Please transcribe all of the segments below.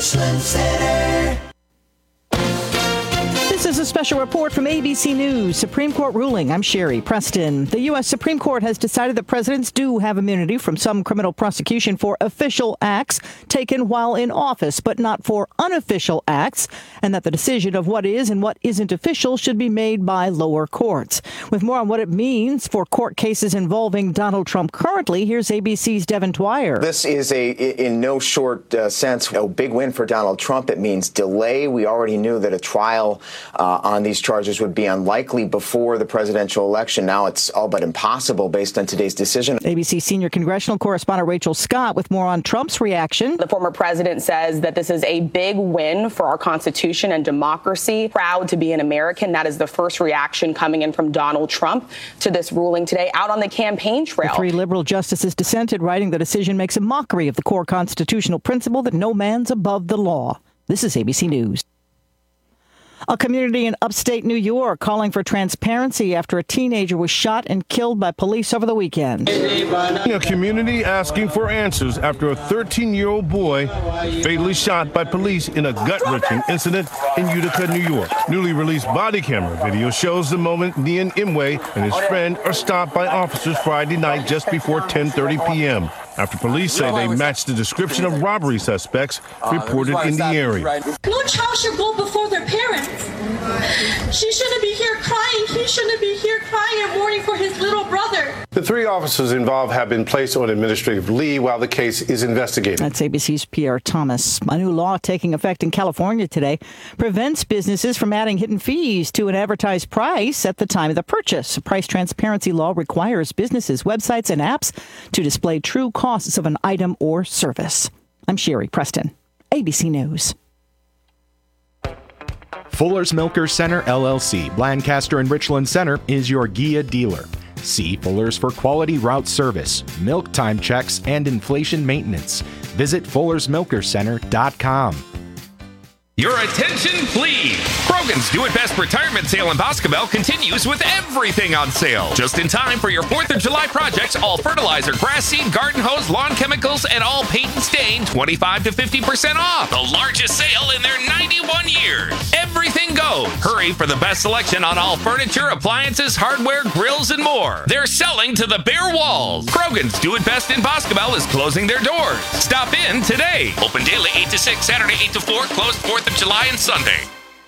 Richland Center. This is a special report from ABC News. Supreme Court ruling. I'm Sherry Preston. The U.S. Supreme Court has decided that presidents do have immunity from some criminal prosecution for official acts taken while in office, but not for unofficial acts, and that the decision of what is and what isn't official should be made by lower courts. With more on what it means for court cases involving Donald Trump currently, here's ABC's Devin Dwyer. This is in no short sense, a big win for Donald Trump. It means delay. We already knew that a trial on these charges would be unlikely before the presidential election. Now it's all but impossible based on today's decision. ABC senior congressional correspondent Rachel Scott with more on Trump's reaction. The former president says that this is a big win for our Constitution and democracy. Proud to be an American. That is the first reaction coming in from Donald Trump to this ruling today out on the campaign trail. The 3 liberal justices dissented, writing the decision makes a mockery of the core constitutional principle that no man's above the law. This is ABC News. A community in upstate New York calling for transparency after a teenager was shot and killed by police over the weekend. A community asking for answers after a 13-year-old boy fatally shot by police in a gut-wrenching incident in Utica, New York. Newly released body camera video shows the moment Nian Imwe and his friend are stopped by officers Friday night just before 10:30 p.m. after police say they matched the description of robbery suspects reported in the area. No child should go before their parents. She shouldn't be here crying. He shouldn't be here crying and mourning for his little brother. The 3 officers involved have been placed on administrative leave while the case is investigated. That's ABC's Pierre Thomas. A new law taking effect in California today prevents businesses from adding hidden fees to an advertised price at the time of the purchase. A price transparency law requires businesses, websites, and apps to display true costs of an item or service. I'm Sherry Preston, ABC News. Fuller's Milker Center, LLC, Lancaster and Richland Center is your Gia dealer. See Fuller's for quality route service, milk time checks, and inflation maintenance. Visit Fuller'sMilkerCenter.com. Your attention, please. Krogan's Do It Best retirement sale in Boscobel continues with everything on sale. Just in time for your 4th of July projects, all fertilizer, grass seed, garden hose, lawn chemicals, and all paint and stain, 25 to 50% off. The largest sale in their 91 years. Everything goes. Hurry for the best selection on all furniture, appliances, hardware, grills, and more. They're selling to the bare walls. Krogan's Do It Best in Boscobel is closing their doors. Stop in today. Open daily 8 to 6, Saturday 8 to 4, closed 4th of July and Sunday.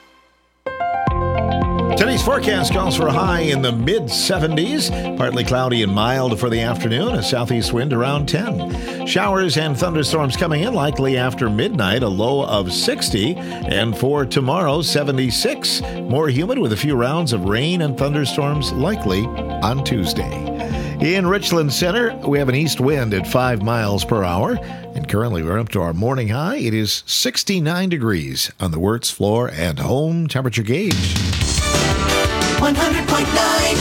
Today's forecast calls for a high in the mid-70s, partly cloudy and mild for the afternoon, a southeast wind around 10. Showers and thunderstorms coming in likely after midnight, a low of 60, and for tomorrow, 76. More humid with a few rounds of rain and thunderstorms likely on Tuesday. In Richland Center, we have an east wind at 5 miles per hour, and currently we're up to our morning high. It is 69 degrees on the Wirtz floor and home temperature gauge. 100.9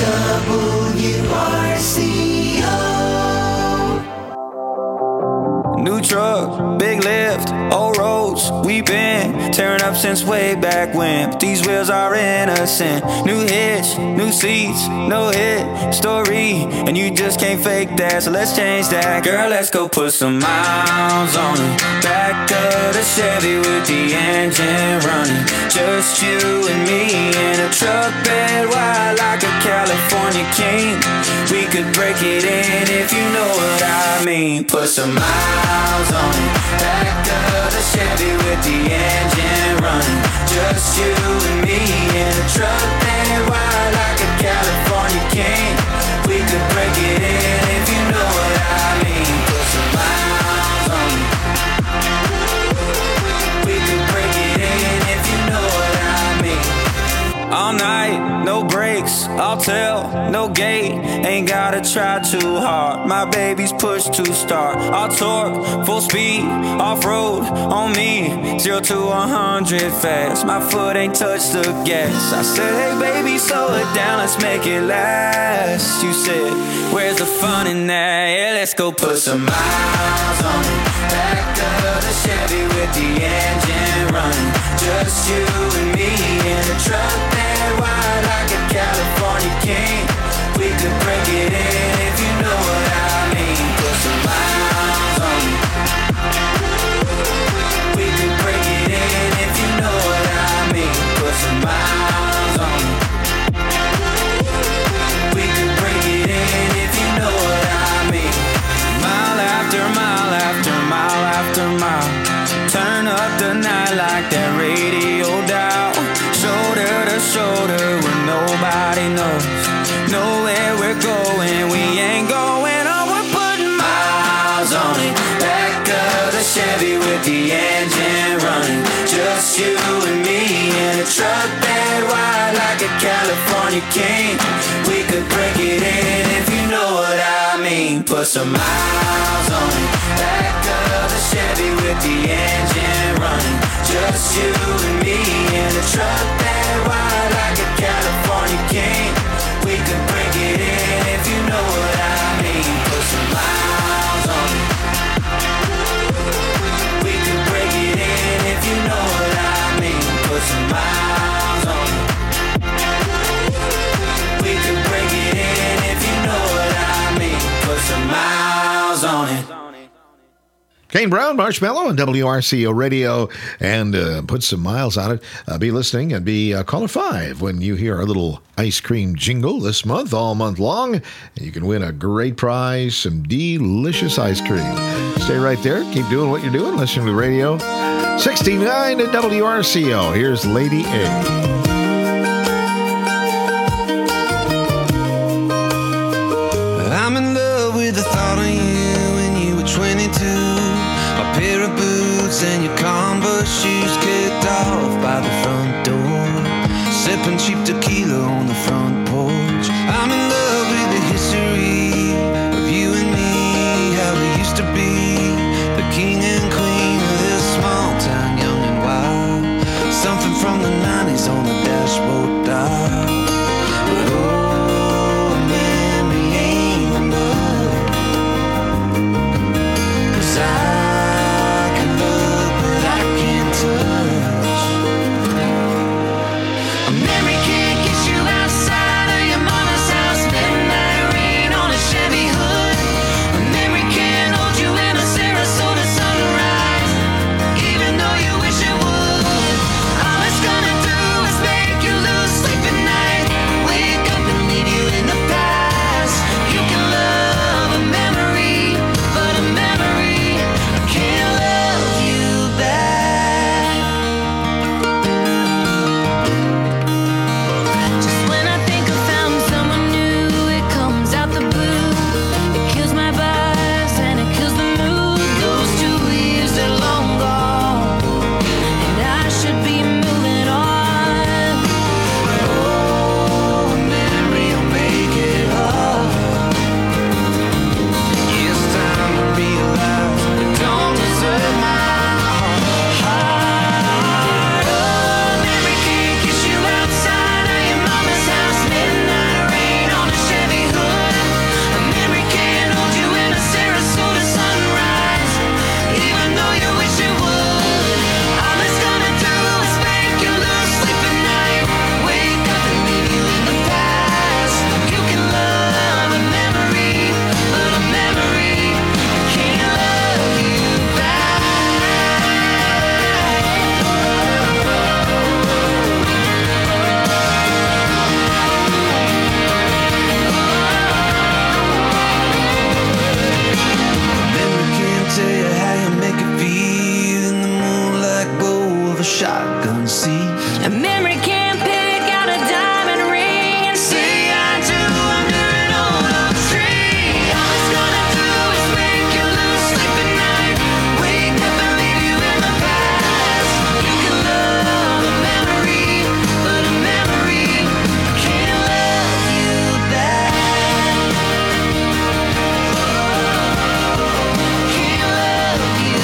WRCO. New truck, big lift, old roads, we been tearing up since way back when. But these wheels are innocent. New hitch, new seats, no hit story, and you just can't fake that. So let's change that, girl. Let's go put some miles on it. Back of the Chevy with the engine running. Just you and me in a truck bed wide like a California king. We could break it in if you know what I mean. Put some miles on it. Back of the Chevy with the engine running. Just you and me in a truck bed wide like a California king. We could break it in if you know what I mean. Put some miles on it. We could break it in if you know what I mean. All night, no brakes, I'll tell, no gate. Ain't gotta try too hard. My baby's push to start. All torque, full speed, off-road on me. 0 to 100 fast. My foot ain't touched the gas. I said, hey baby, slow it down, let's make it last. You said, where's the fun in that? Yeah, let's go put some miles on it. Back of the Chevy with the engine running. Just you and me in a truck bed wide like a California king. We could break it in if you know what I mean. Put some miles on it. We could that radio dial. Shoulder to shoulder when nobody knows. Nowhere we're going, we ain't going on. We're putting miles on it. Back of the Chevy with the engine running. Just you and me in a truck that wide like a California king. We could break it in if you know what I mean. Put some miles on it. Back of the Chevy with the engine running. Just you and me in a truck that wide like a California king. We could break it in if you know what I mean. Put some miles on it. We could break it in if you know what I mean. Put some miles on it. We could break it in if you know what I mean. Put some miles on it. Kane Brown, Marshmallow, and WRCO Radio, and put some miles on it. Be listening and be caller 5 when you hear our little ice cream jingle this month, all month long. And you can win a great prize, some delicious ice cream. Stay right there. Keep doing what you're doing. Listen to the radio. 69 at WRCO. Here's Lady A. I'm in love with the thought of you when you were 22. A pair of boots and your Converse shoes kicked off by the front door. Sipping cheap tequila on the front porch. I'm in love with the history of you and me. How we used to be the king and queen of this small town, young and wild. Something from the 90s on the dashboard dial. But oh, a memory ain't enough. 'Cause I can look but I can't touch. A memory can't get you outside of your mama's house. Midnight rain on a Chevy hood. A memory can't hold you in a Sarasota sunrise, even though you wish it would. All it's gonna do is make you lose sleep at night. Wake up and leave you in the past. You can love a memory, but a memory can't love you back. Just when I think I found someone new, it comes out the blue. It kills my vibes and it kills the mood. Those 2 years are long gone, and I should be moving on. Oh, a memory will make it hard. It's time to realize you don't deserve my heart. Oh, a memory can't get you outside of your mama's house. Midnight rain on a Chevy hood. A memory can't hold you in a Sarasota sunrise, even though you wish it would. All it's gonna do is make you lose sleep at night. Wake up and leave you in the past. You can love a memory, but a memory can't love you back. Memory can't tell you how you make it feel in the moonlight glow of a shotgun seat. A memory can't pick out a diamond ring and say I do under an old oak tree. All it's gonna do is make you lose sleep at night. Wake up and leave you in the past. You can love a memory, but a memory can't love you back. Can't love you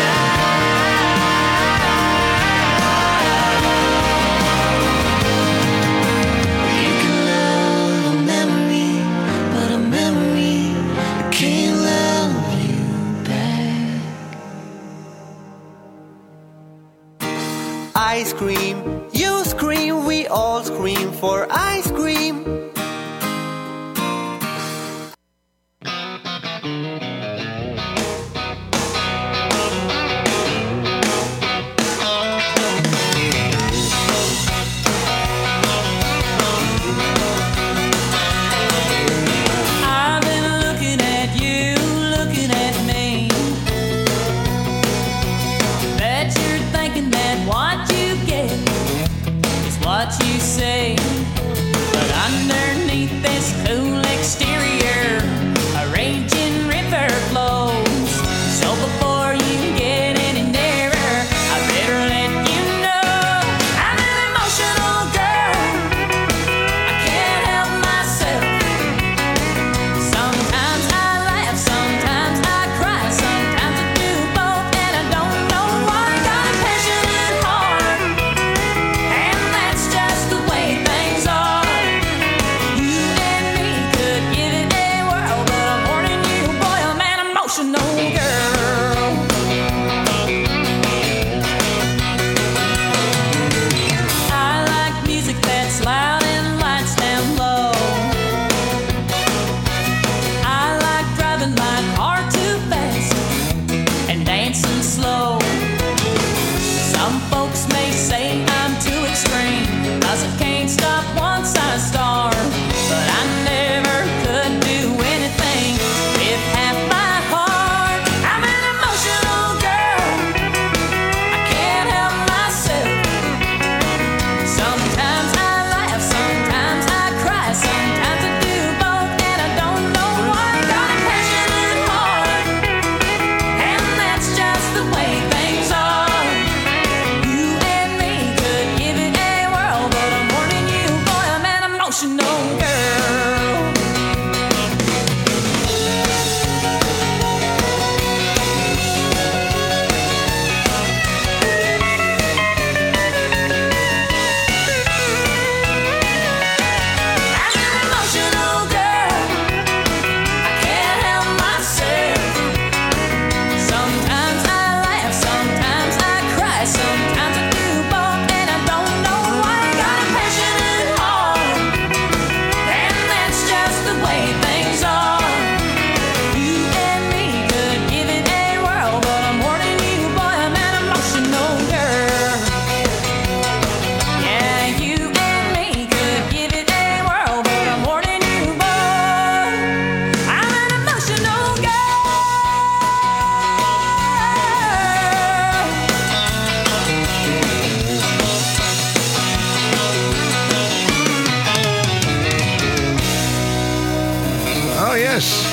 back. You can love a memory, but a memory can't love you back. Ice cream, you scream, we all scream for ice cream. I've been looking at you, looking at me. Bet you're thinking that what you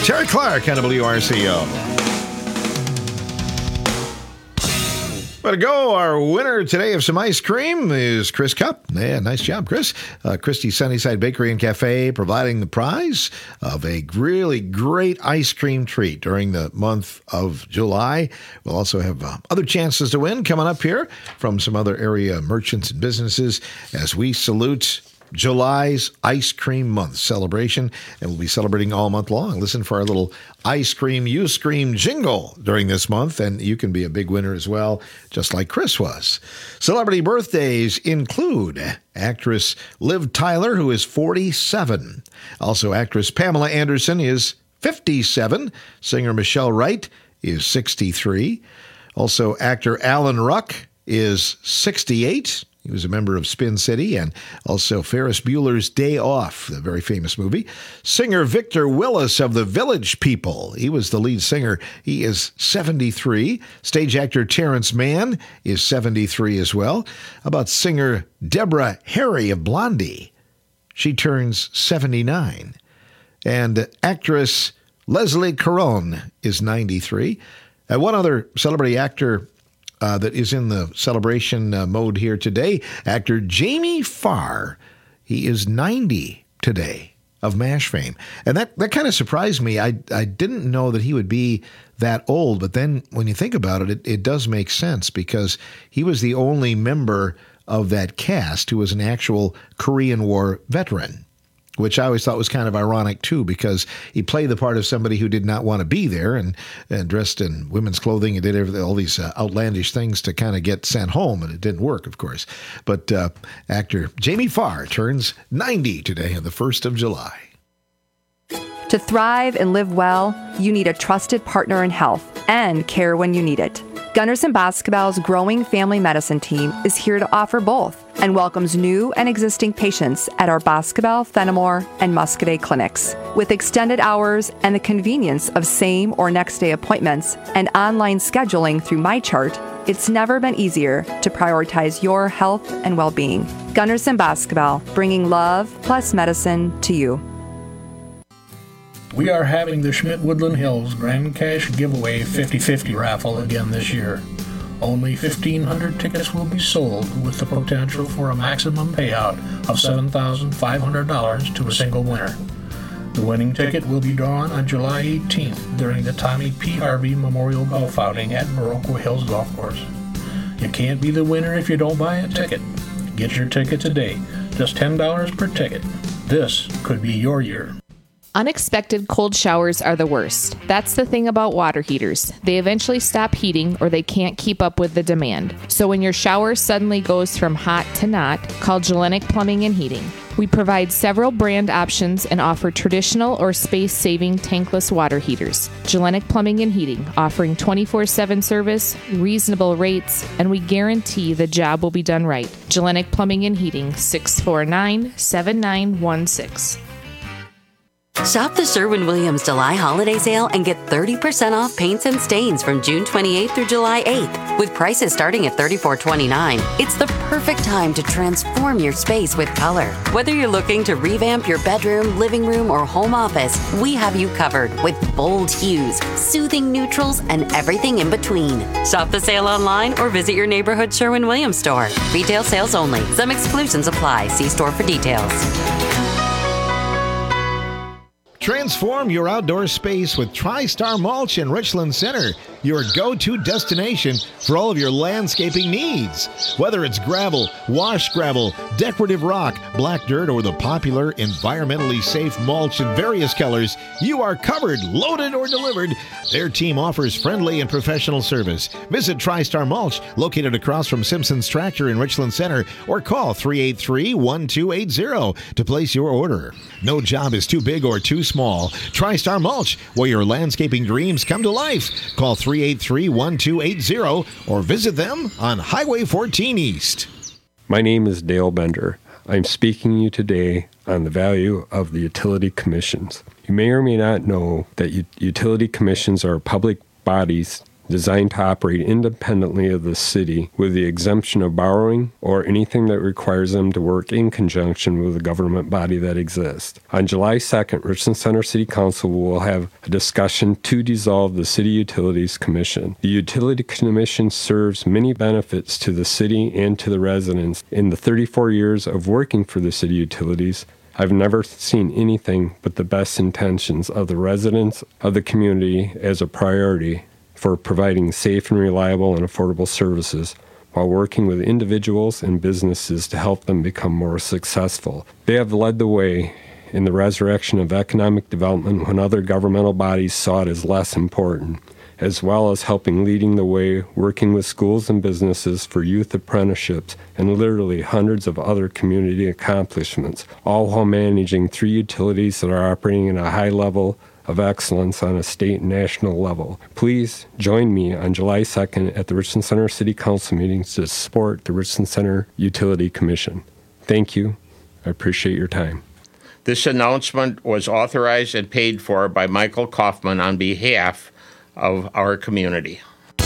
Terry Clark on WRCO. Way to go. Our winner today of some ice cream is Chris Cup. Yeah, nice job, Chris. Christie's Sunnyside Bakery and Cafe providing the prize of a really great ice cream treat during the month of July. We'll also have other chances to win coming up here from some other area merchants and businesses as we salute July's Ice Cream Month celebration, and we'll be celebrating all month long. Listen for our little Ice Cream, You Scream jingle during this month, and you can be a big winner as well, just like Chris was. Celebrity birthdays include actress Liv Tyler, who is 47. Also, actress Pamela Anderson is 57. Singer Michelle Wright is 63. Also, actor Alan Ruck is 68. He was a member of Spin City, and also Ferris Bueller's Day Off, the very famous movie. Singer Victor Willis of the Village People. He was the lead singer. He is 73. Stage actor Terrence Mann is 73 as well. How about singer Deborah Harry of Blondie? She turns 79. And actress Leslie Caron is 93. And one other celebrity actor that is in the celebration mode here today, actor Jamie Farr. He is 90 today, of MASH fame. And that kind of surprised me. I didn't know that he would be that old, but then when you think about it, it does make sense because he was the only member of that cast who was an actual Korean War veteran, which I always thought was kind of ironic, too, because he played the part of somebody who did not want to be there and dressed in women's clothing and did all these outlandish things to kind of get sent home, and it didn't work, of course. But actor Jamie Farr turns 90 today on the 1st of July. To thrive and live well, you need a trusted partner in health and care when you need it. Gunderson Basketball's growing family medicine team is here to offer both and welcomes new and existing patients at our Basketball, Fenimore, and Muscadet clinics. With extended hours and the convenience of same or next day appointments and online scheduling through MyChart, it's never been easier to prioritize your health and well-being. Gunderson Basketball, bringing love plus medicine to you. We are having the Schmidt Woodland Hills Grand Cash Giveaway 50-50 raffle again this year. Only 1,500 tickets will be sold with the potential for a maximum payout of $7,500 to a single winner. The winning ticket will be drawn on July 18th during the Tommy P. Harvey Memorial Golf Outing at Baroque Hills Golf Course. You can't be the winner if you don't buy a ticket. Get your ticket today, just $10 per ticket. This could be your year. Unexpected cold showers are the worst. That's the thing about water heaters. They eventually stop heating or they can't keep up with the demand. So when your shower suddenly goes from hot to not, call Gellenic Plumbing and Heating. We provide several brand options and offer traditional or space-saving tankless water heaters. Gellenic Plumbing and Heating, offering 24/7 service, reasonable rates, and we guarantee the job will be done right. Gellenic Plumbing and Heating, 649-7916. Shop the Sherwin-Williams July holiday sale and get 30% off paints and stains from June 28th through July 8th. With prices starting at $34.29, it's the perfect time to transform your space with color. Whether you're looking to revamp your bedroom, living room, or home office, we have you covered with bold hues, soothing neutrals, and everything in between. Shop the sale online or visit your neighborhood Sherwin-Williams store. Retail sales only. Some exclusions apply. See store for details. Transform your outdoor space with TriStar Mulch in Richland Center, your go-to destination for all of your landscaping needs. Whether it's gravel, wash gravel, decorative rock, black dirt, or the popular environmentally safe mulch in various colors, you are covered, loaded, or delivered. Their team offers friendly and professional service. Visit TriStar Mulch, located across from Simpson's Tractor in Richland Center, or call 383-1280 to place your order. No job is too big or too small. TriStar Mulch, where your landscaping dreams come to life. Call 383-1280 or visit them on Highway 14 East. My name is Dale Bender. I'm speaking to you today on the value of the utility commissions. You may or may not know that utility commissions are public bodies designed to operate independently of the city with the exemption of borrowing or anything that requires them to work in conjunction with a government body that exists. On July 2nd, Richland Center City Council will have a discussion to dissolve the City Utilities Commission. The Utility Commission serves many benefits to the city and to the residents. In the 34 years of working for the city utilities, I've never seen anything but the best intentions of the residents of the community as a priority for providing safe and reliable and affordable services while working with individuals and businesses to help them become more successful. They have led the way in the resurrection of economic development when other governmental bodies saw it as less important, as well as helping leading the way working with schools and businesses for youth apprenticeships and literally hundreds of other community accomplishments, all while managing 3 utilities that are operating at a high level of excellence on a state and national level. Please join me on July 2nd at the Richland Center City Council meetings to support the Richland Center Utility Commission. Thank you. I appreciate your time. This announcement was authorized and paid for by Michael Kaufman on behalf of our community.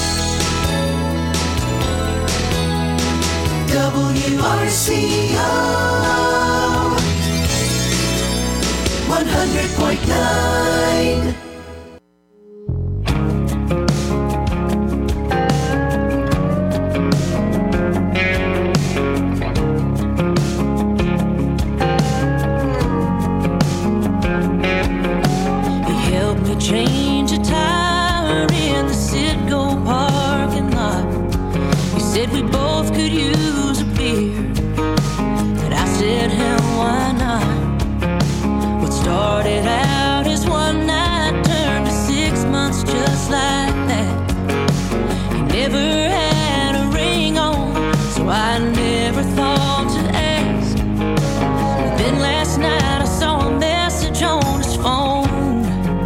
WRCO 100.9. He helped me change a tire in the Citgo parking lot. He said we both could use a beer, and I said, hell, why not? What started out as one night turned to 6 months just like that. He never had a ring on, so I never thought to ask. But then last night I saw a message on his phone.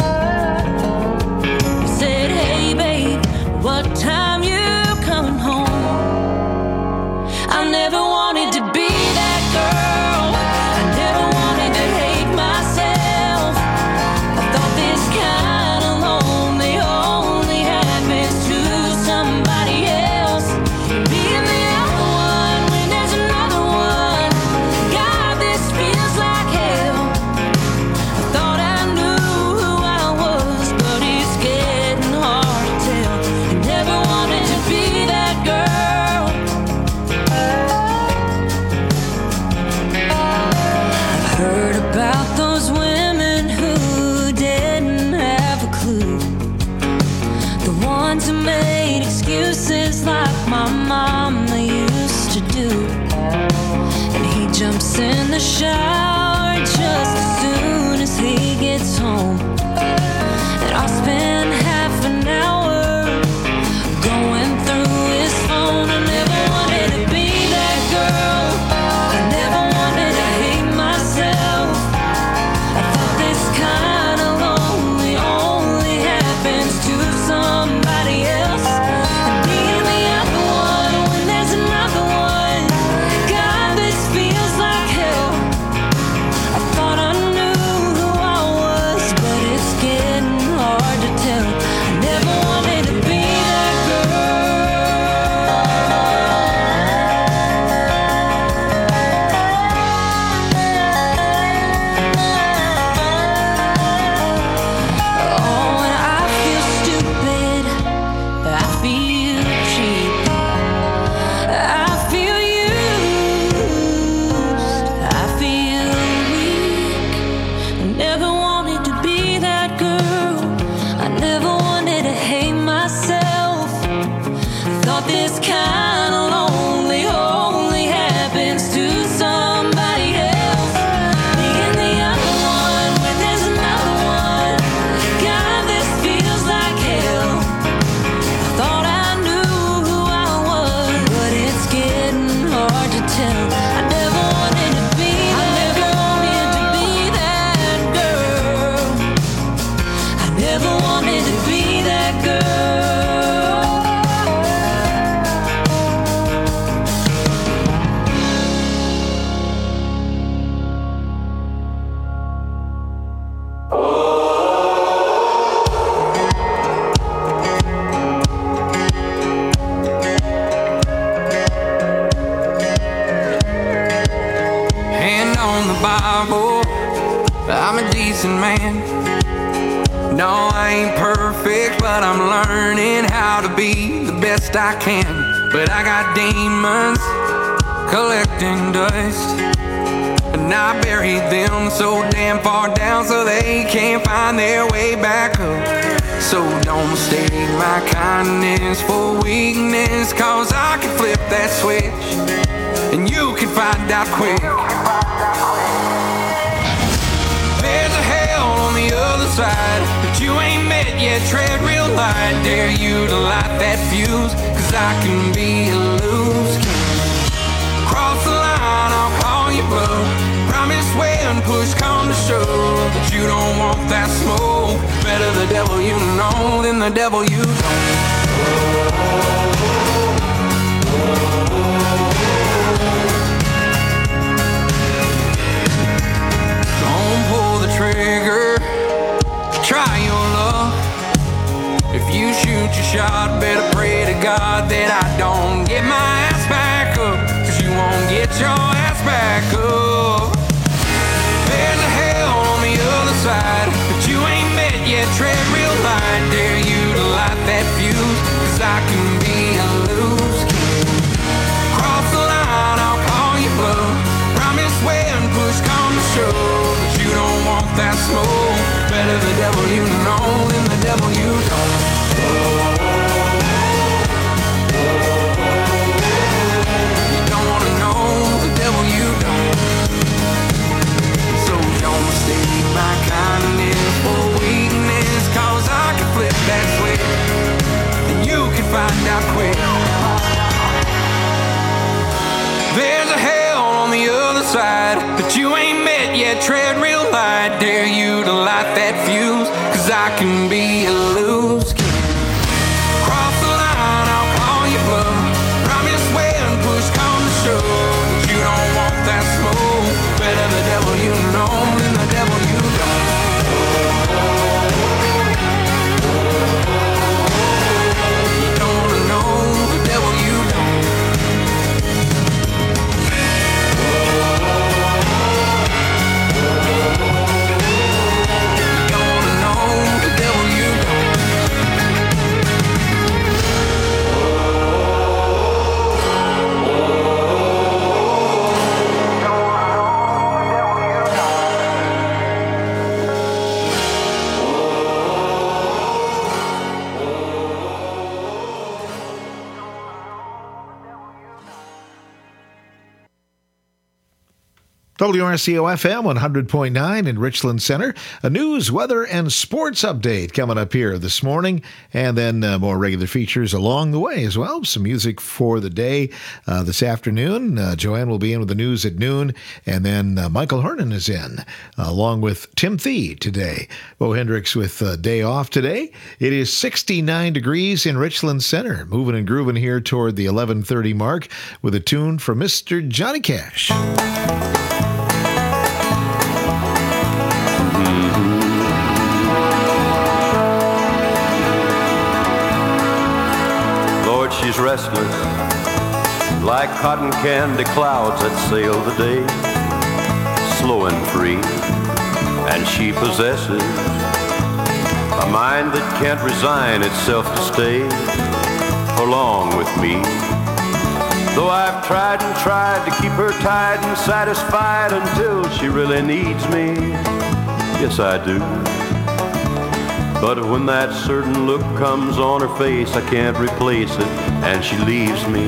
He said, hey babe, what time you coming home? I never wanted to be that girl. I never wanted to hate myself. I thought this kind of lonely only happens to somebody else. Being the other one when there's another one. God, this feels like hell. I thought I knew who I was, but it's getting hard to tell. I never wanted to be that girl. I've heard about those women who didn't have a clue. The ones who made excuses like my mama used to do. And he jumps in the shower just as soon as he gets home. And I'll spend half an hour going through his phone. I never wanted to be that girl. I never wanted to hate myself. I thought this kind of lonely only happens to somebody else. And being the other one when there's another one. God, this feels like hell. I thought I knew who I was, but it's getting hard to tell. I never wanted to be that Oh, and I feel stupid. I feel cheap. I feel used. I feel weak. I never wanted to be that girl. I never wanted to hate myself. I thought this kind of lonely only happens to somebody else. Being the other one when there's another one. God, this feels like hell. I thought I knew who I was, but it's getting hard to tell. I never wanted to be that girl. I never wanted to be that girl. on the Bible, I'm a decent man. No, I ain't perfect, but I'm learning how to be the best I can. But I got demons collecting dust, and I buried them so damn far down so they can't find their way back up. So don't mistake my kindness for weakness, 'cause I can flip that switch and you can find out quick. There's a hell on the other side that you ain't met yet. Tread real light, dare you to light that fuse, 'cause I can be a loose cannon. Cross the line, I'll call you bluff. Promise when push come to shove, but you don't want that smoke. Better the devil you know than the devil you don't. Don't pull the trigger, try your luck. If you shoot your shot, better pray to God that I don't get my ass back up, 'cause you won't get your ass back up. There's a hell on the other side that you ain't met yet. Tread real light, dare you to light that fuse, 'cause I can be a loose cannon. Cross the line, I'll call you bluff. Promise when push come to shove, but you don't want that smoke. Better the devil you know than the devil you don't. You don't wanna know the devil you don't. So don't mistake my kindness for weakness, 'cause I can flip that switch and you can find out quick. There's a hell on the other side that you ain't met yet. Tread real light, dare you to light that fuse, 'cause I can be a loose cannon. Cross the line, I'll call you bluff. Promise when push come to shove, but you don't want that smoke. Better the devil you know than the devil you don't. You don't wanna know the devil you don't. WRCO-FM 100.9 in Richland Center. A news, weather, and sports update coming up here this morning. And then more regular features along the way as well. Some music for the day this afternoon. Joanne will be in with the news at noon. And then Michael Hernan is in, along with Tim Thee today. Bo Hendricks with day off today. It is 69 degrees in Richland Center. Moving and grooving here toward the 11:30 mark with a tune from Mr. Johnny Cash. She's restless, like cotton candy clouds that sail the day, slow and free, and she possesses a mind that can't resign itself to stay for long with me. Though I've tried and tried to keep her tied and satisfied until she really needs me, yes I do. But when that certain look comes on her face, I can't replace it, and she leaves me.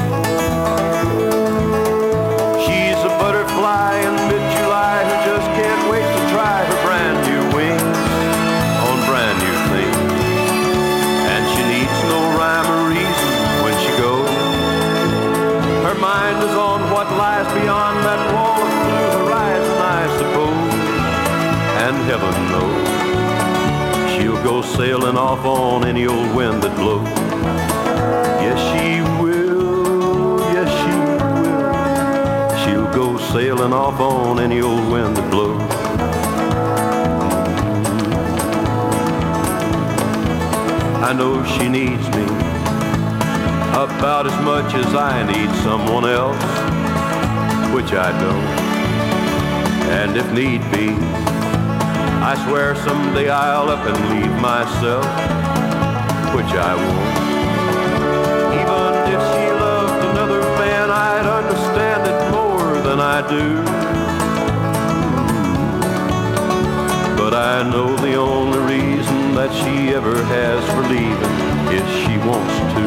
She's a butterfly in mid-July who just can't wait to try her brand new wings on brand new things. And she needs no rhyme or reason when she goes. Her mind is on what lies beyond that wall of blue horizon, I suppose. And heaven knows she'll go sailing off on any old wind that blows. Yes, she will. Yes, she will. She'll go sailing off on any old wind that blows. I know she needs me about as much as I need someone else, which I don't. and if need be, I swear someday I'll up and leave myself, which I won't. Even if she loved another man, I'd understand it more than I do. But I know the only reason that she ever has for leaving is she wants to.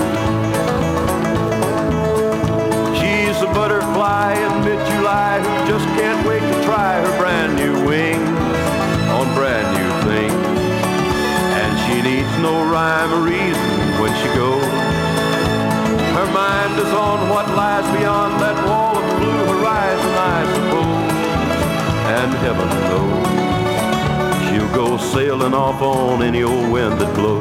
She's a butterfly in mid-July who just can't wait to try her brand new wings on brand new things. And she needs no rhyme or reason when she goes. Her mind is on what lies beyond that wall of blue horizon, I suppose. And heaven knows she'll go sailing off on any old wind that blows.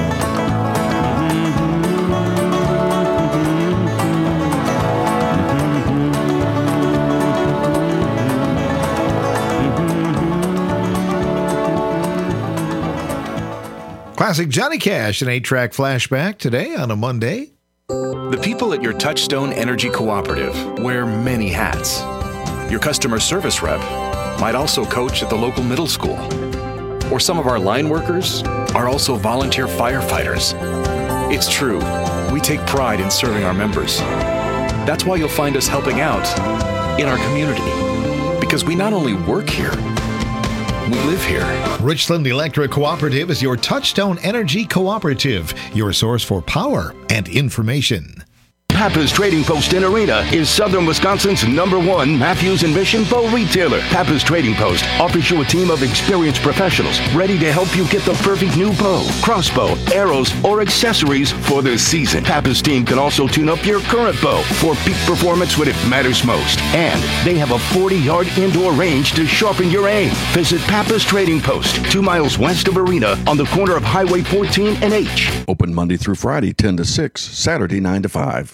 Classic Johnny Cash, an 8-track flashback today on a Monday. The people at your Touchstone Energy Cooperative wear many hats. Your customer service rep might also coach at the local middle school. Or some of our line workers are also volunteer firefighters. It's true, we take pride in serving our members. That's why you'll find us helping out in our community. Because we not only work here, we live here. Richland Electric Cooperative is your Touchstone Energy Cooperative, your source for power and information. Pappas Trading Post in Arena is Southern Wisconsin's #1 Matthews and Mission bow retailer. Pappas Trading Post offers you a team of experienced professionals ready to help you get the perfect new bow, crossbow, arrows, or accessories for the season. Pappas team can also tune up your current bow for peak performance when it matters most. And they have a 40-yard indoor range to sharpen your aim. Visit Pappas Trading Post, 2 miles west of Arena on the corner of Highway 14 and H. Open Monday through Friday, 10 to 6, Saturday, 9 to 5.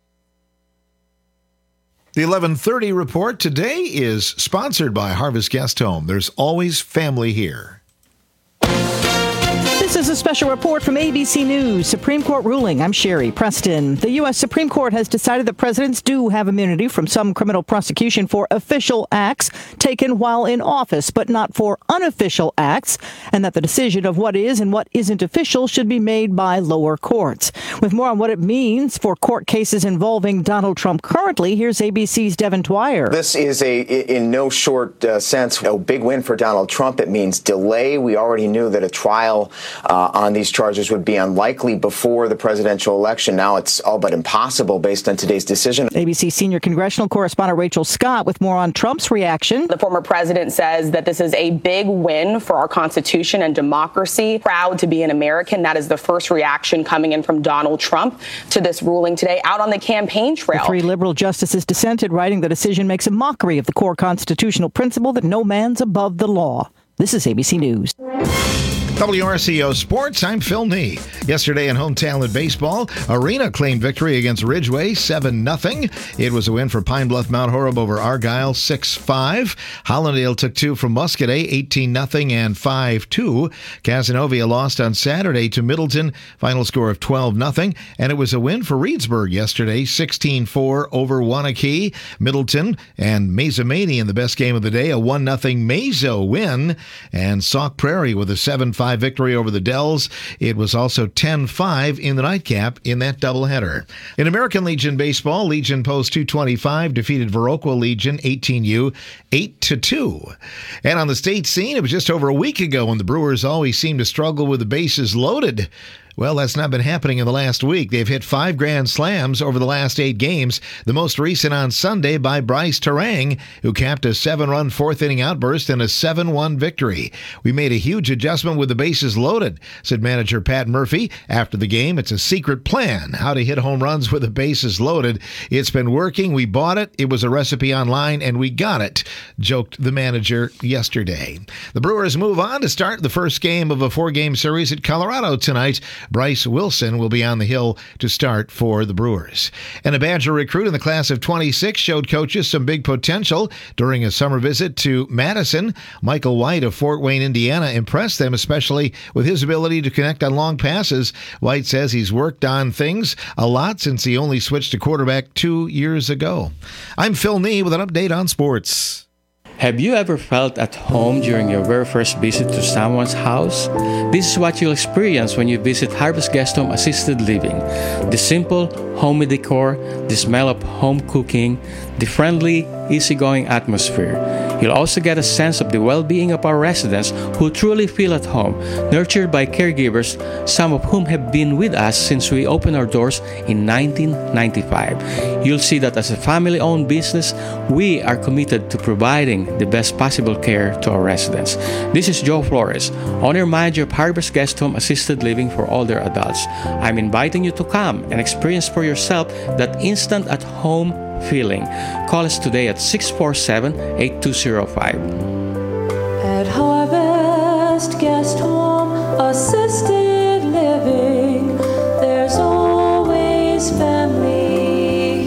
The 11:30 report today is sponsored by Harvest Guest Home. There's always family here. This is a special report from ABC News. Supreme Court ruling. I'm Sherry Preston. The U.S. Supreme Court has decided that presidents do have immunity from some criminal prosecution for official acts taken while in office, but not for unofficial acts, and that the decision of what is and what isn't official should be made by lower courts. With more on what it means for court cases involving Donald Trump currently, here's ABC's Devin Dwyer. This is in no short sense, a big win for Donald Trump. It means delay. We already knew that a trial on these charges would be unlikely before the presidential election. Now it's all but impossible based on today's decision. ABC senior congressional correspondent Rachel Scott with more on Trump's reaction. The former president says that this is a big win for our Constitution and democracy. Proud to be an American. That is the first reaction coming in from Donald Trump to this ruling today out on the campaign trail. The 3 liberal justices dissented, writing the decision makes a mockery of the core constitutional principle that no man's above the law. This is ABC News. WRCO Sports, I'm Phil Nee. Yesterday in home talent baseball, Arena claimed victory against Ridgeway 7-0. It was a win for Pine Bluff Mount Horeb over Argyle 6-5. Hollandale took 2 from Muscadet 18-0 and 5-2. Cazenovia lost on Saturday to Middleton, final score of 12-0. And it was a win for Reedsburg yesterday 16-4 over Waunakee. Middleton and Mazomanie in the best game of the day, a 1-0 Mazo win. And Sauk Prairie with a 7-5 victory over the Dells. It was also 10-5 in the nightcap in that doubleheader. In American Legion baseball, Legion Post 225 defeated Viroqua Legion 18U 8-2. And on the state scene, it was just over a week ago when the Brewers always seemed to struggle with the bases loaded. Well, that's not been happening in the last week. They've hit 5 grand slams over the last 8 games, the most recent on Sunday by Bryce Terang, who capped a 7-run fourth-inning outburst and a 7-1 victory. We made a huge adjustment with the bases loaded, said manager Pat Murphy. After the game, it's a secret plan, how to hit home runs with the bases loaded. It's been working. We bought it. It was a recipe online, and we got it, joked the manager yesterday. The Brewers move on to start the first game of a 4-game series at Colorado tonight. Bryce Wilson will be on the hill to start for the Brewers. And a Badger recruit in the class of 26 showed coaches some big potential during a summer visit to Madison. Michael White of Fort Wayne, Indiana, impressed them, especially with his ability to connect on long passes. White says he's worked on things a lot since he only switched to quarterback 2 years ago. I'm Phil Nee with an update on sports. Have you ever felt at home during your very first visit to someone's house? This is what you'll experience when you visit Harvest Guest Home Assisted Living. The simple, homey decor, the smell of home cooking, the friendly, easygoing atmosphere. You'll also get a sense of the well-being of our residents who truly feel at home, nurtured by caregivers, some of whom have been with us since we opened our doors in 1995. You'll see that as a family-owned business, we are committed to providing the best possible care to our residents. This is Joe Flores, owner-manager of Harvest Guest Home Assisted Living for older adults. I'm inviting you to come and experience for yourself that instant at-home feeling. Call us today at 647-8205. At Harvest Guest Home Assisted Living, there's always family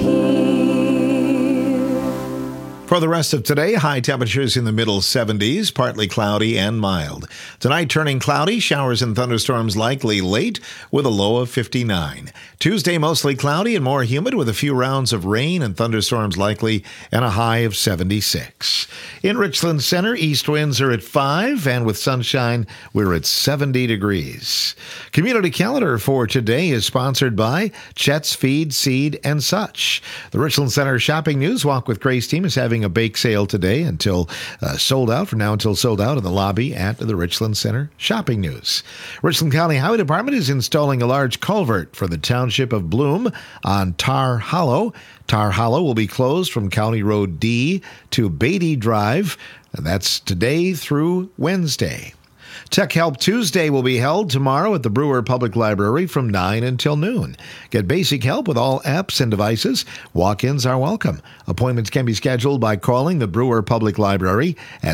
here. For the rest of today, high temperatures in the middle 70s, partly cloudy and mild. Tonight turning cloudy, showers and thunderstorms likely late with a low of 59. Tuesday mostly cloudy and more humid with a few rounds of rain and thunderstorms likely and a high of 76. In Richland Center, east winds are at 5 and with sunshine we're at 70 degrees. Community calendar for today is sponsored by Chet's Feed, Seed and Such. The Richland Center Shopping News Walk with Grace team is having a bake sale today until sold out, from now until sold out in the lobby at the Richland Center Shopping News. Richland County Highway Department is installing a large culvert for the township of Bloom on Tar Hollow. Tar Hollow will be closed from County Road D to Beatty Drive. That's today through Wednesday. Tech Help Tuesday will be held tomorrow at the Brewer Public Library from 9 until noon. Get basic help with all apps and devices. Walk-ins are welcome. Appointments can be scheduled by calling the Brewer Public Library at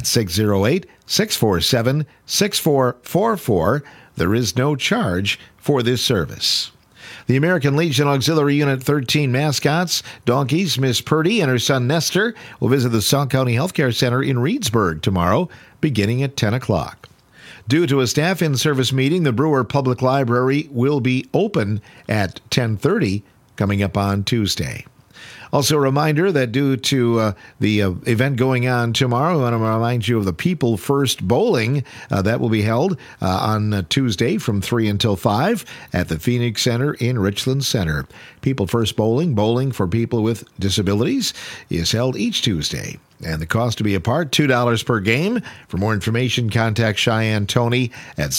608-647-6444. There is no charge for this service. The American Legion Auxiliary Unit 13 mascots, donkeys, Miss Purdy and her son Nestor, will visit the Sauk County Healthcare Center in Reedsburg tomorrow, beginning at 10 o'clock. Due to a staff in-service meeting, the Brewer Public Library will be open at 10:30 coming up on Tuesday. Also a reminder that due to the event going on tomorrow, I want to remind you of the People First Bowling. That will be held on Tuesday from 3 until 5 at the Phoenix Center in Richland Center. People First Bowling, bowling for people with disabilities, is held each Tuesday. And the cost to be a part, $2 per game. For more information, contact Cheyenne Tony at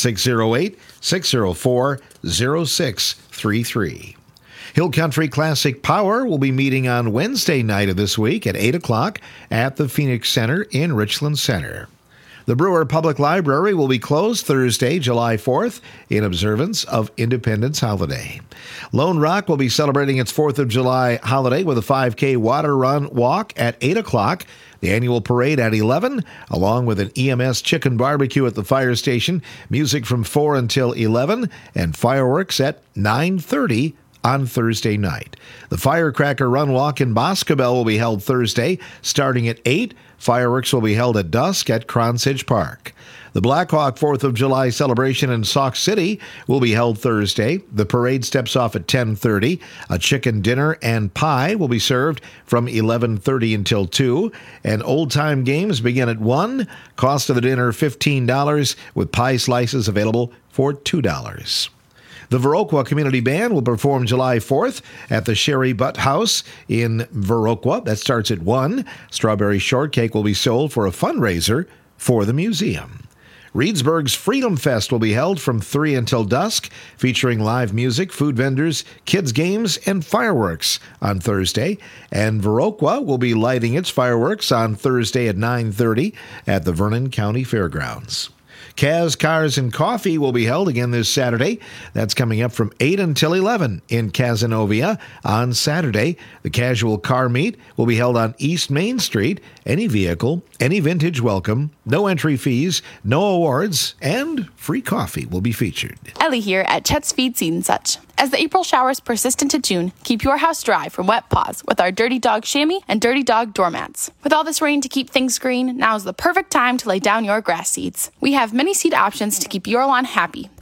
608-604-0633. Hill Country Classic Power will be meeting on Wednesday night of this week at 8 o'clock at the Phoenix Center in Richland Center. The Brewer Public Library will be closed Thursday, July 4th, in observance of Independence Holiday. Lone Rock will be celebrating its 4th of July holiday with a 5K water run walk at 8 o'clock, the annual parade at 11, along with an EMS chicken barbecue at the fire station, music from 4 until 11, and fireworks at 9:30 on Thursday night. The Firecracker Run Walk in Boscobel will be held Thursday, starting at 8. Fireworks will be held at dusk at Cronsidge Park. The Blackhawk 4th of July celebration in Sauk City will be held Thursday. The parade steps off at 10:30. A chicken dinner and pie will be served from 11:30 until 2. And old-time games begin at 1. Cost of the dinner $15, with pie slices available for $2. The Viroqua Community Band will perform July 4th at the Sherry Butt House in Viroqua. That starts at 1. Strawberry shortcake will be sold for a fundraiser for the museum. Reedsburg's Freedom Fest will be held from 3 until dusk, featuring live music, food vendors, kids' games, and fireworks on Thursday. And Viroqua will be lighting its fireworks on Thursday at 9:30 at the Vernon County Fairgrounds. Kaz Cars and Coffee will be held again this Saturday. That's coming up from 8 until 11 in Cazenovia on Saturday. The casual car meet will be held on East Main Street. Any vehicle, any vintage welcome, no entry fees, no awards, and free coffee will be featured. Ellie here at Chet's Feed, Seed and Such. As the April showers persist into June, keep your house dry from wet paws with our Dirty Dog chamois and Dirty Dog doormats. With all this rain to keep things green, now is the perfect time to lay down your grass seeds. We have many seed options to keep your lawn happy,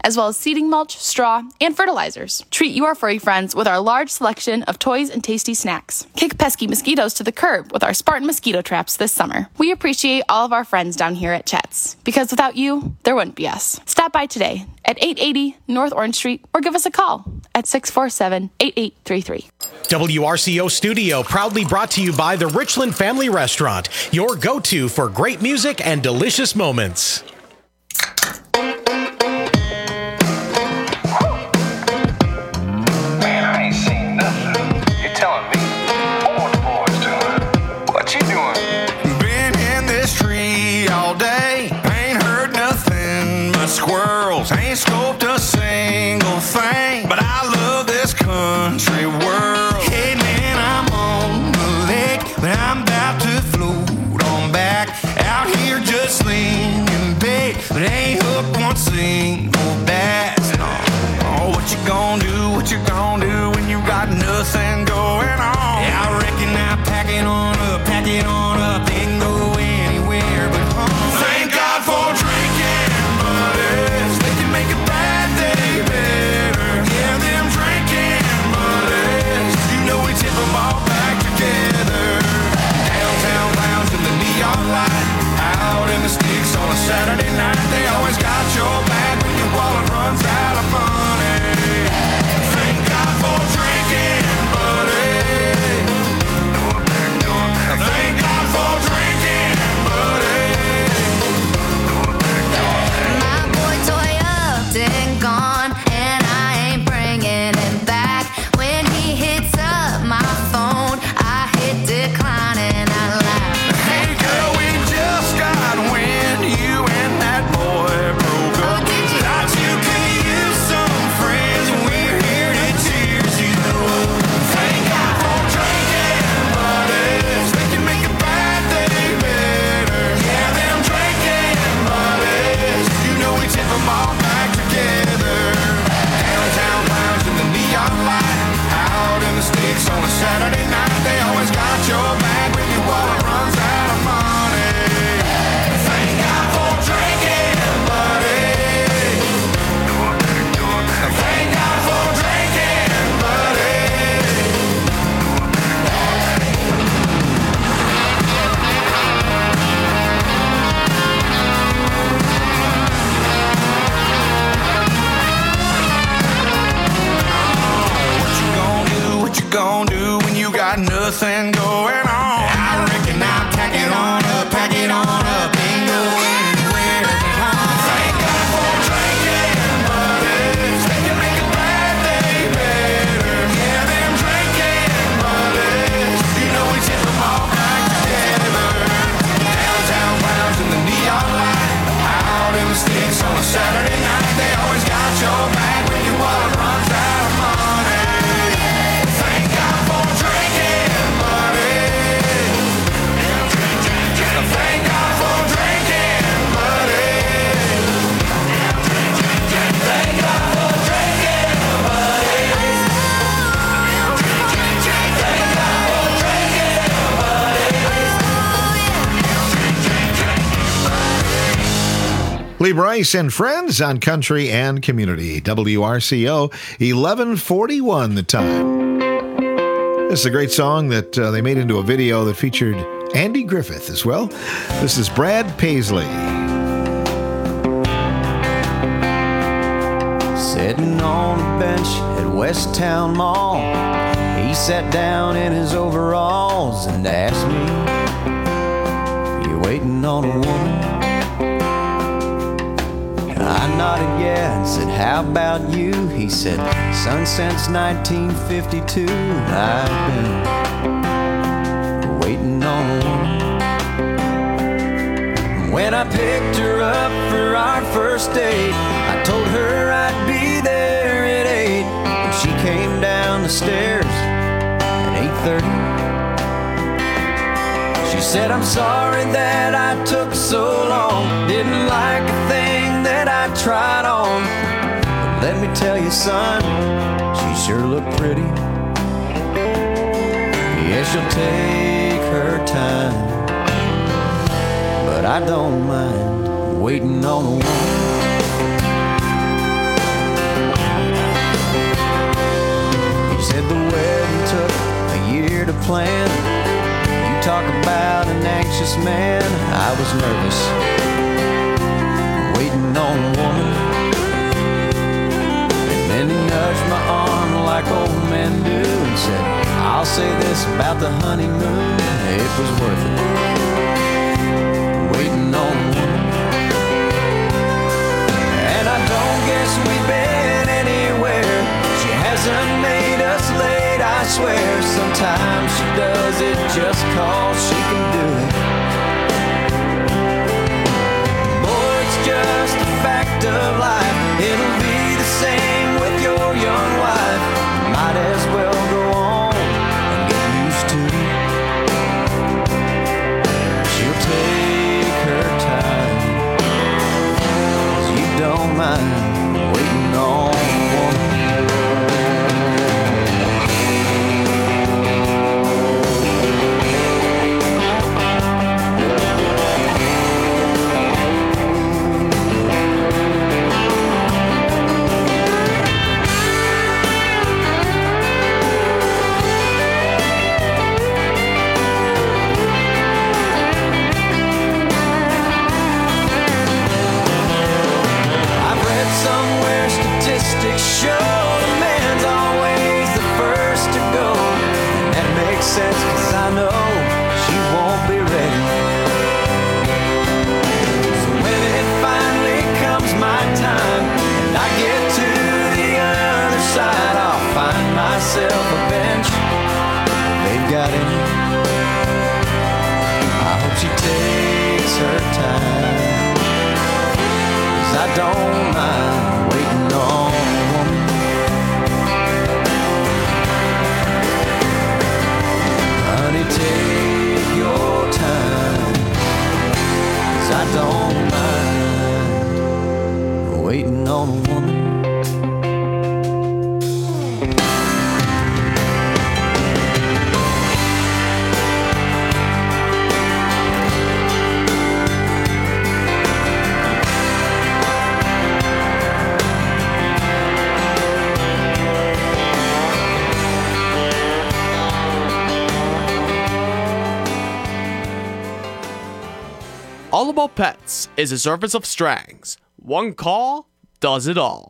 as well as seeding mulch, straw, and fertilizers. Treat your furry friends with our large selection of toys and tasty snacks. Kick pesky mosquitoes to the curb with our Spartan mosquito traps this summer. We appreciate all of our friends down here at Chet's, because without you, there wouldn't be us. Stop by today at 880 North Orange Street or give us a call at 647-8833. WRCO Studio, proudly brought to you by the Richland Family Restaurant, your go-to for great music and delicious moments. Man, I ain't seen nothing. You're telling me? What the boys doing? What you doing? Been in this tree all day. Ain't heard nothing but squirrels. Ain't scoped a single thing. But I love this country world. Hey man, I'm on the lake, but I'm about to float on back. Out here just slinging bait, but ain't hooked one single bass. Oh, what you gonna do? What you gonna do when you got nothing going on? Yeah, I reckon I pack it on up, ain't go anywhere but home. Thank God for drinking buddies, they can make a bad day better. Yeah, them drinking buddies, you know we tip them all back together. Downtown lounge in the neon light, out in the sticks on a Saturday night. They always got your back when your wallet runs out of money. Thank God for drinking buddies. Thank God for drinking buddies. My boy toy up and gone, and I ain't bringing him back. When he hits up my phone, I hit decline and I laugh. Hey girl, we just got wind, you and that boy broke up. Thought you could use some friends, we're here to cheers you up. Thank God for drinking buddies, they can make a bad day better. Yeah, them drinking buddies, you know we tip them all back together. Downtown lounge in the neon light, out in the sticks on a Saturday night. They always got your back when your wallet runs out of money. Thank God for drinking buddies. Thank God for drinking buddies. What you gonna do when you got nothing going on? I reckon I'll pack it on up, ain't go anywhere but home. Thank God for drinking buddies, they can make a bad day better. Yeah, them drinking buddies, you know we tip them all back together. Downtown lounge in the neon light, out in the sticks on a Saturday night. They always got your back when your wallet runs out of money. Thank God for drinking buddies. Thank God for drinking buddies. Thank God for drinking buddies. Thank God for drinking buddies. Lee Bryce and friends on Country and Community. WRCO 1141 the time. This is a great song that they made into a video that featured Andy Griffith as well. This is Brad Paisley. Sitting on a bench at West Town Mall, he sat down in his overalls and asked me, "You waiting on a woman?" I nodded yeah and said, "How about you?" He said, "Son, since 1952 I've been waiting on a woman." When I picked her up for our first date, I told her I'd be there at 8, and she came down the stairs at 8:30. She said, "I'm sorry that I took so long, didn't like a thing that I tried on, but let me tell you, son, she sure looked pretty. Yeah, she'll take her time, but I don't mind waiting on a woman." plan. You talk about an anxious man. I was nervous, waiting on a woman. And then he nudged my arm like old men do and said, I'll say this about the honeymoon, it was worth it, waiting on a woman. And I don't guess we've been anywhere. She hasn't made us late, I swear. Sometimes she does it just cause she can do it. Boy, it's just a fact of life. It'll be the same with your young wife. Might as well go on and get used to it. She'll take her time, 'cause you don't mind waiting on a woman. Show the man's always the first to go. And that makes sense, 'cause I know she won't be ready. So when it finally comes my time and I get to the other side, I'll find myself a bench they've got in it. I hope she takes her time, 'cause I don't mind waiting on. Take your time, 'cause I don't mind waiting on a woman. All About Pets is a service of Strangs. One call does it all.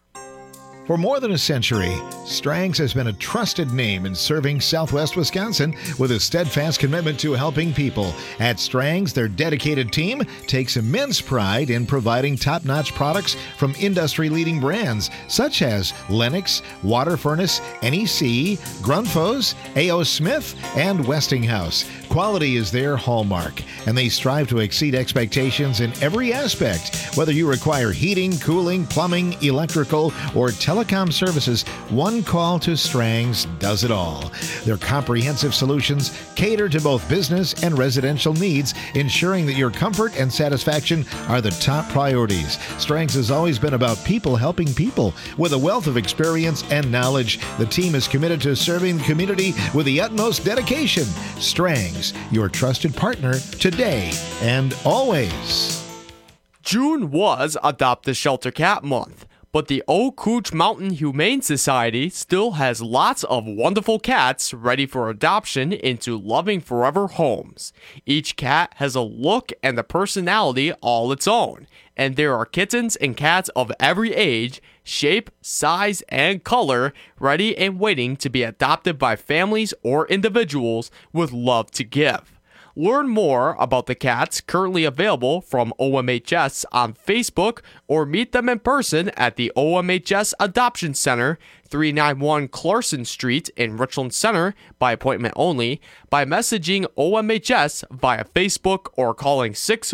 For more than a century, Strangs has been a trusted name in serving Southwest Wisconsin with a steadfast commitment to helping people. At Strangs, their dedicated team takes immense pride in providing top-notch products from industry-leading brands such as Lennox, Water Furnace, NEC, Grundfos, A.O. Smith, and Westinghouse. Quality is their hallmark, and they strive to exceed expectations in every aspect. Whether you require heating, cooling, plumbing, electrical, or telecom services, one call to Strangs does it all. Their comprehensive solutions cater to both business and residential needs, ensuring that your comfort and satisfaction are the top priorities. Strangs has always been about people helping people. With a wealth of experience and knowledge, the team is committed to serving the community with the utmost dedication. Strangs, your trusted partner today and always. June was Adopt a Shelter Cat Month, but the Oak Couch Mountain Humane Society still has lots of wonderful cats ready for adoption into loving forever homes. Each cat has a look and a personality all its own, and there are kittens and cats of every age, shape, size, and color ready and waiting to be adopted by families or individuals with love to give. Learn more about the cats currently available from OMHS on Facebook or meet them in person at the OMHS Adoption Center, 391 Clarkson Street in Richland Center by appointment only, by messaging OMHS via Facebook or calling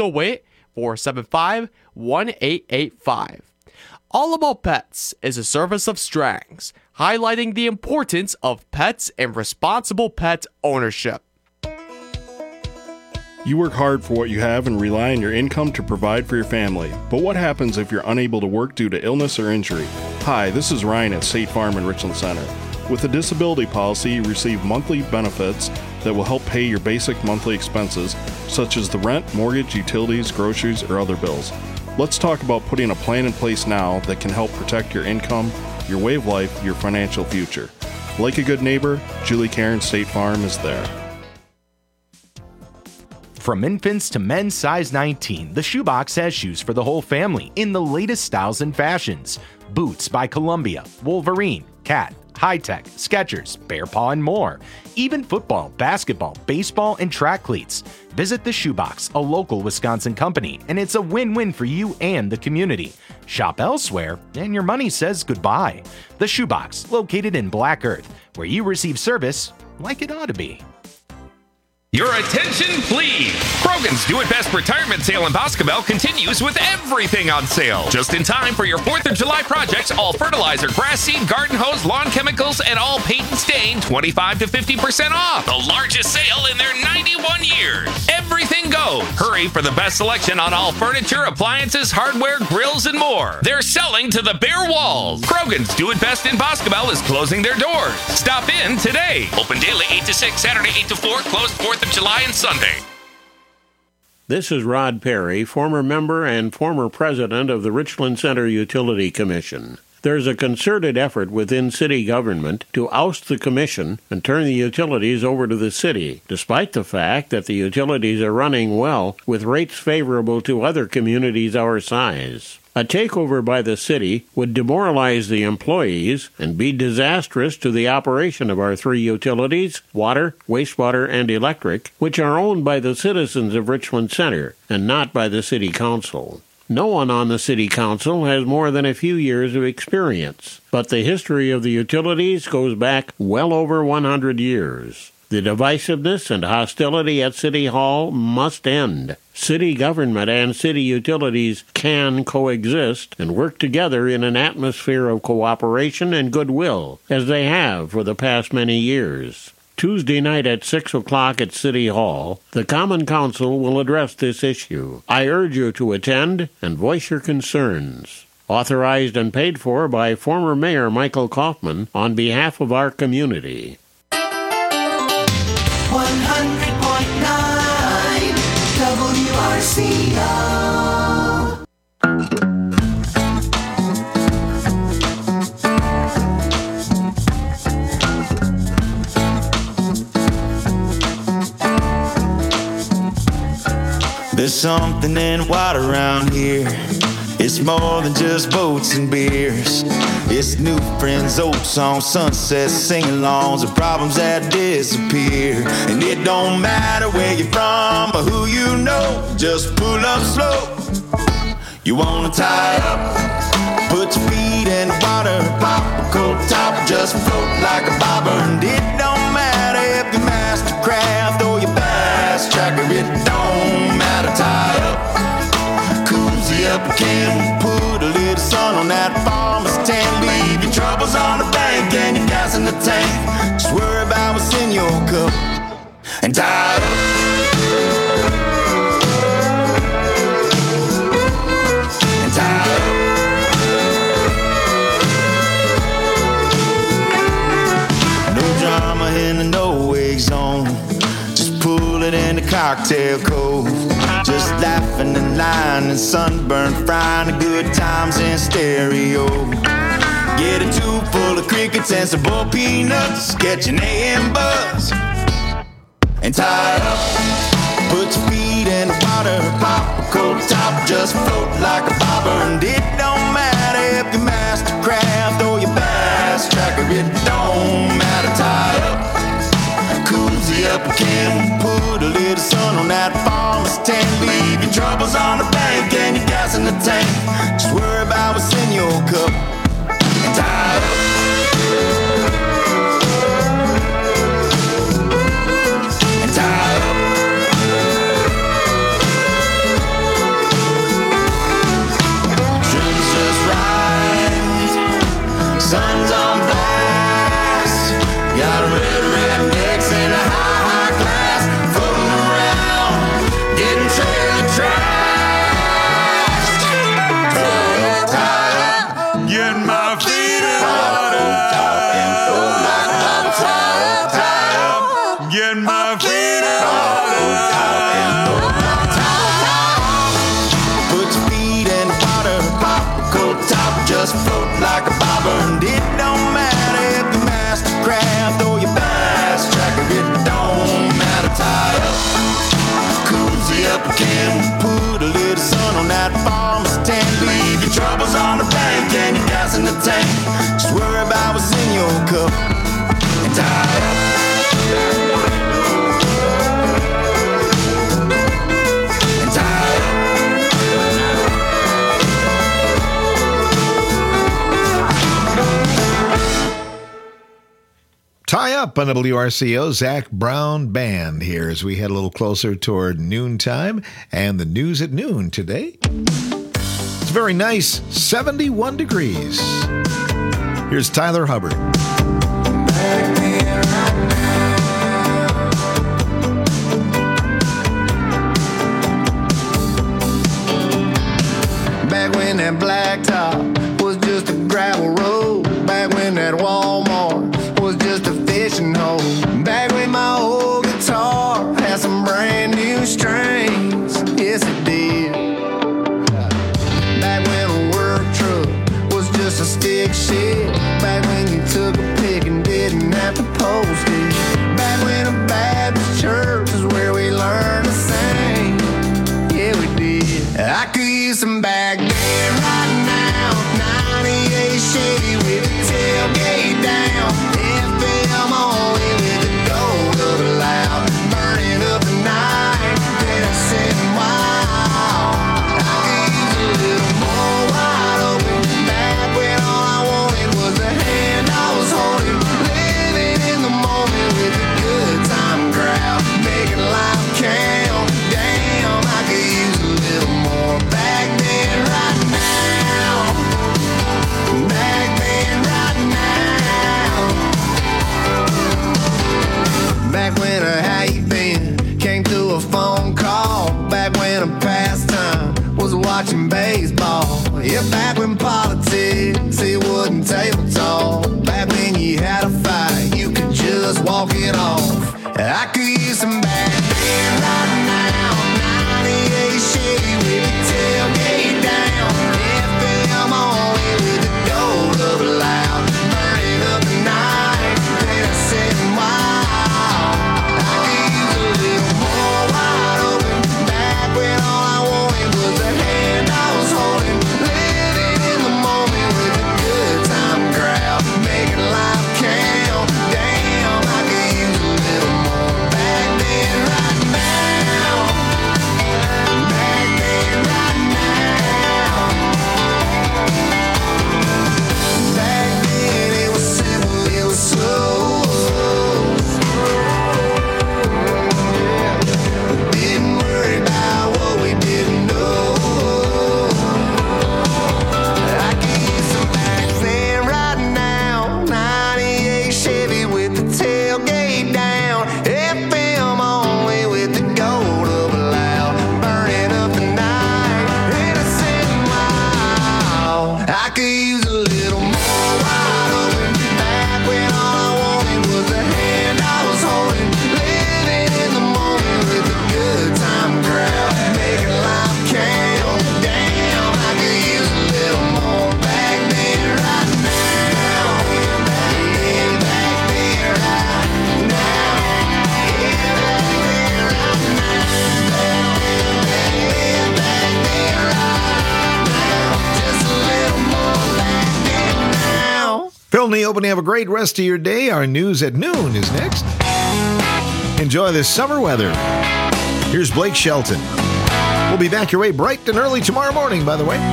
608-475-1885. All About Pets is a service of Strangs, highlighting the importance of pets and responsible pet ownership. You work hard for what you have and rely on your income to provide for your family. But what happens if you're unable to work due to illness or injury? Hi, this is Ryan at State Farm in Richland Center. With a disability policy, you receive monthly benefits that will help pay your basic monthly expenses, such as the rent, mortgage, utilities, groceries, or other bills. Let's talk about putting a plan in place now that can help protect your income, your way of life, your financial future. Like a good neighbor, Julie Cairns State Farm is there. From infants to men's size 19, the Shoebox has shoes for the whole family in the latest styles and fashions. Boots by Columbia, Wolverine, Cat, High Tech, Skechers, Bear Paw, and more. Even football, basketball, baseball, and track cleats. Visit the Shoebox, a local Wisconsin company, and it's a win-win for you and the community. Shop elsewhere, and your money says goodbye. The Shoebox, located in Black Earth, where you receive service like it ought to be. Your attention, please. Krogan's Do It Best retirement sale in Boscobel continues with everything on sale. Just in time for your 4th of July projects, all fertilizer, grass seed, garden hose, lawn chemicals, and all paint and stain, 25 to 50% off. The largest sale in their 91 years. Everything goes. Hurry for the best selection on all furniture, appliances, hardware, grills, and more. They're selling to the bare walls. Krogan's Do It Best in Boscobel is closing their doors. Stop in today. Open daily 8 to 6, Saturday 8 to 4, closed 4th of July and Sunday. This is Rod Perry, former member and former president of the Richland Center Utility Commission. There's a concerted effort within city government to oust the commission and turn the utilities over to the city, despite the fact that the utilities are running well with rates favorable to other communities our size. A takeover by the city would demoralize the employees and be disastrous to the operation of our 3 utilities, water, wastewater, and electric, which are owned by the citizens of Richland Center and not by the city council. No one on the city council has more than a few years of experience, but the history of the utilities goes back well over 100 years. The divisiveness and hostility at City Hall must end. City government and city utilities can coexist and work together in an atmosphere of cooperation and goodwill, as they have for the past many years. Tuesday night at 6 o'clock at City Hall, the Common Council will address this issue. I urge you to attend and voice your concerns. Authorized and paid for by former Mayor Michael Kaufman on behalf of our community. 100.9 WRCO. There's something in water around here. It's more than just boats and beers. It's new friends, old songs, sunsets, sing-alongs, and problems that disappear. And it don't matter where you're from or who you know, just pull up slow. You wanna tie up, put your feet in the water, pop a cold top, just float like a bobber. And it don't matter if you're Mastercraft or your fast tracker, it don't matter, tie up. Cozy up a can, put a little sun on that farmer's tan. Leave your troubles on the bank and your gas in the tank. Just worry about what's in your cup and tie up. And tie up. No drama in the no-wake zone. Just pull it in the cocktail cove. Just laughing and lying and sunburn, frying the good times in stereo. Get a tube full of crickets and some boiled peanuts, catch an AM buzz and tie up. Put your feet in the water, pop a cold top, just float like a bobber. And it don't matter if you're Mastercraft or your fast tracker, it don't matter, tie up. Cozy up a can, put a little sun on that farmer's tan. Leave your troubles on the bank and your gas in the tank. Just worry about what's in your cup and tie up. And tie up. Trim's just right, sun's on blast. Got a red rednecks and a high class floating around, getting trailer trash. up a can, put a little sun on that farmer's tan. Leave your troubles on the bank and your gas in the tank. Just worry about what's in your cup and tie up. Tie Up on WRCO, Zach Brown Band here as we head a little closer toward noontime and the news at noon today. It's very nice, 71 degrees. Here's Tyler Hubbard. Back when that blacktop was just a gravel road. Back when that Walmart was just a fishing hole. Back when my old guitar had some brand new strings. Yes, it did. Back when a work truck was just a stick shift. Back when you took a pick and didn't have to post it. Back when a Baptist church was where we learned to sing. Yeah, we did. I could use some back then right now. 98 Chevy with the tailgate down. FM only with the gold of the loud. Burning up the night. Then I said, wow. I could use a little more wide open. Back when all I wanted was the hand I was holding. Living in the moment with a good time crowd. Making life count. Damn, I could use a little more back then right now. Back then right now. Back when a how you been came through a phone call. Back when a pastime was watching baseball. Yeah, back when politics, it wasn't table talk. Back when you had a fight, you could just walk it off. I could use some back then right now. 98 Chevy with the tailgate down. FM only with the gold of the loud. Burning up the night. Then I said, wow. I could use a little more wide open. Back when all I wanted was the hand I was holding. Living in the moment with a good time crowd. Making life count. Damn, I could use a little more back then right now. Back then right now. Back then it was simple, it was slow. Didn't worry about what we didn't know. I could use some back then right now. 98 Chevy with the tailgate down. FM only with the gold of a loud. Burning up the night. And I said, wow. I could use a little more wide open. Back when all I wanted was the hand I was holding. Living in the moment with a good time crowd. Making life count. Damn, I could use a little more back then right now. Back then right now. Yeah, back then right now. Back then right now. Just a little more back then now. Phil Neopen, have a great rest of your day. Our news at noon is next. Enjoy this summer weather. Here's Blake Shelton. We'll be back your way bright and early tomorrow morning, by the way.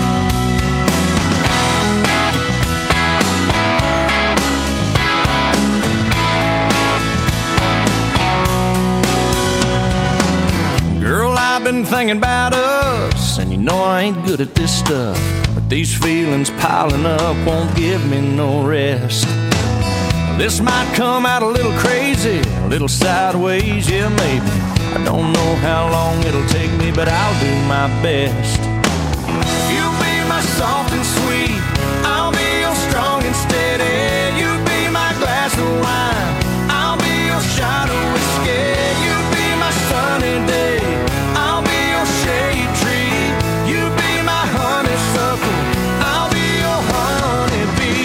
Girl, I've been thinking about us, and you know I ain't good at this stuff. But these feelings piling up won't give me no rest. This might come out a little crazy, a little sideways, yeah, maybe. I don't know how long it'll take me, but I'll do my best. You'll be my soft and sweet, I'll be your strong and steady. You be my glass of wine, I'll be your shot of whiskey. You be my sunny day, I'll be your shade tree. You be my honeysuckle, I'll be your honeybee.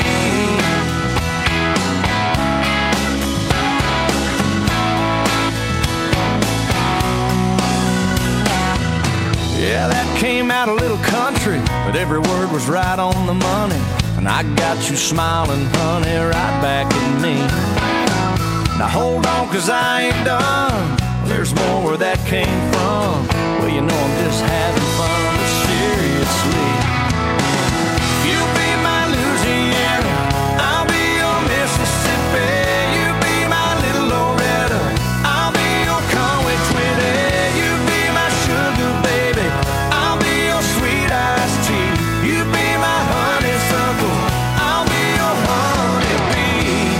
Yeah, that came out a little country, but every word was right on the money. And I got you smiling, honey, right back at me. Now hold on, 'cause I ain't done. There's more where that came from. Well, you know I'm just having fun, but seriously, you be my Louisiana, I'll be your Mississippi. You be my little Loretta, I'll be your Conway Twitty. You be my sugar baby, I'll be your sweet iced tea. You be my honeysuckle, I'll be your honeybee.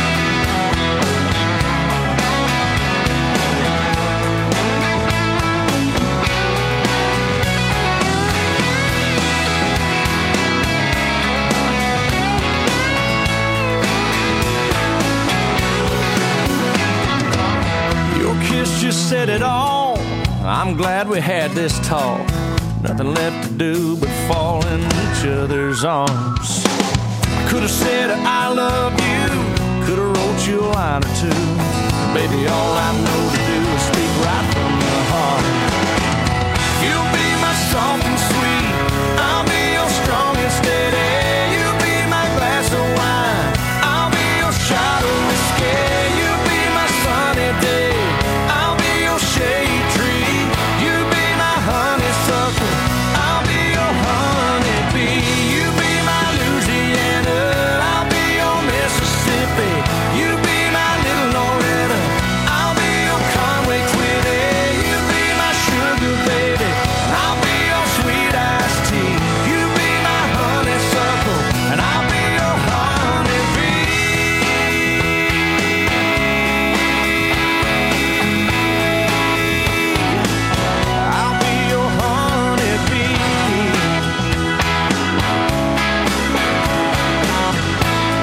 Your kiss just said it all. I'm glad we had this talk. Nothing left to do but fall in each other's arms. Could have said I love you, could have wrote you a line or two. Baby, all I know to do